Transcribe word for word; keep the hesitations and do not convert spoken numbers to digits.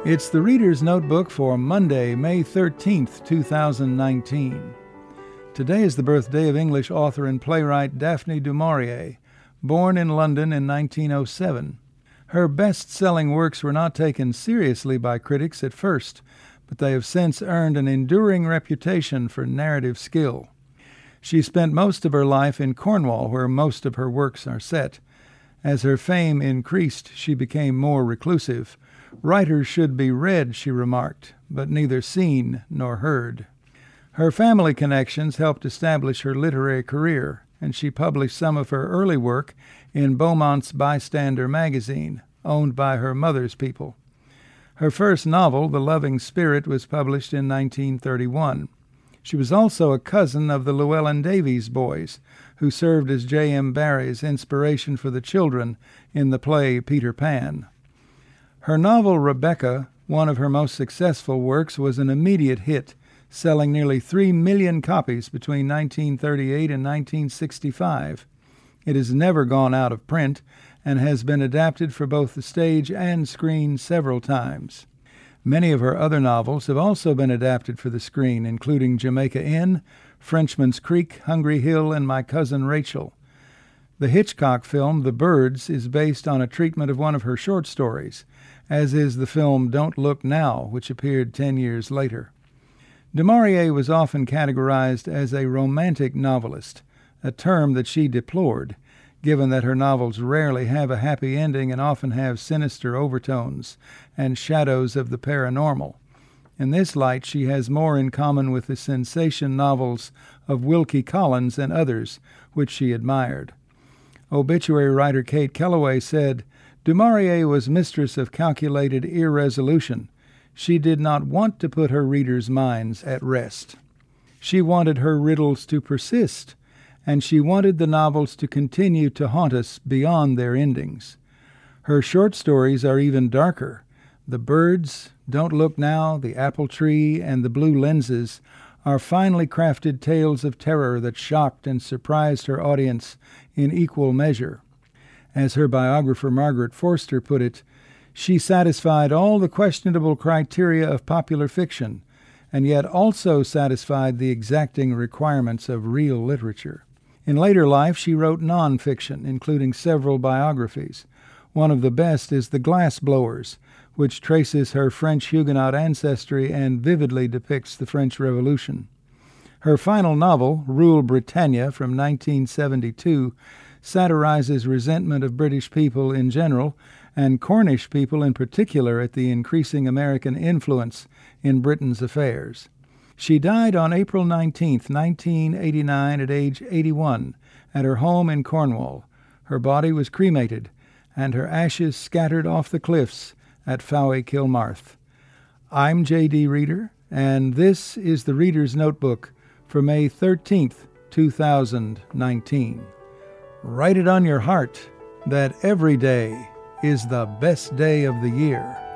It's the Reader's Notebook for Monday, May thirteenth, two thousand nineteen. Today is the birthday of English author and playwright Daphne du Maurier, born in London in nineteen oh seven. Her best-selling works were not taken seriously by critics at first, but they have since earned an enduring reputation for narrative skill. She spent most of her life in Cornwall, where most of her works are set. As her fame increased, she became more reclusive. Writers should be read, she remarked, but neither seen nor heard. Her family connections helped establish her literary career, and she published some of her early work in Beaumont's Bystander magazine, owned by her mother's people. Her first novel, The Loving Spirit, was published in nineteen thirty-one. She was also a cousin of the Llewellyn Davies boys, who served as J M Barrie's inspiration for the children in the play Peter Pan. Her novel Rebecca, one of her most successful works, was an immediate hit, selling nearly three million copies between nineteen thirty-eight and nineteen sixty-five. It has never gone out of print and has been adapted for both the stage and screen several times. Many of her other novels have also been adapted for the screen, including Jamaica Inn, Frenchman's Creek, Hungry Hill, and My Cousin Rachel. The Hitchcock film The Birds is based on a treatment of one of her short stories, as is the film Don't Look Now, which appeared ten years later. Du Maurier was often categorized as a romantic novelist, a term that she deplored, given that her novels rarely have a happy ending and often have sinister overtones and shadows of the paranormal. In this light, she has more in common with the sensation novels of Wilkie Collins and others, which she admired. Obituary writer Kate Kellaway said, "Du Maurier was mistress of calculated irresolution. She did not want to put her readers' minds at rest. She wanted her riddles to persist, and she wanted the novels to continue to haunt us beyond their endings. Her short stories are even darker. The Birds, Don't Look Now, The Apple Tree, and The Blue Lenses are finely crafted tales of terror that shocked and surprised her audience in equal measure. As her biographer Margaret Forster put it, she satisfied all the questionable criteria of popular fiction, and yet also satisfied the exacting requirements of real literature. In later life, she wrote nonfiction, including several biographies. One of the best is The Glass Blowers, which traces her French Huguenot ancestry and vividly depicts the French Revolution. Her final novel, Rule Britannia, from nineteen seventy-two, satirizes resentment of British people in general and Cornish people in particular at the increasing American influence in Britain's affairs. She died on April nineteenth, nineteen eighty-nine, at age eighty-one, at her home in Cornwall. Her body was cremated, and her ashes scattered off the cliffs at Fowey Kilmarth. I'm J D Reader, and this is the Reader's Notebook for May thirteenth, two thousand nineteen. Write it on your heart that every day is the best day of the year.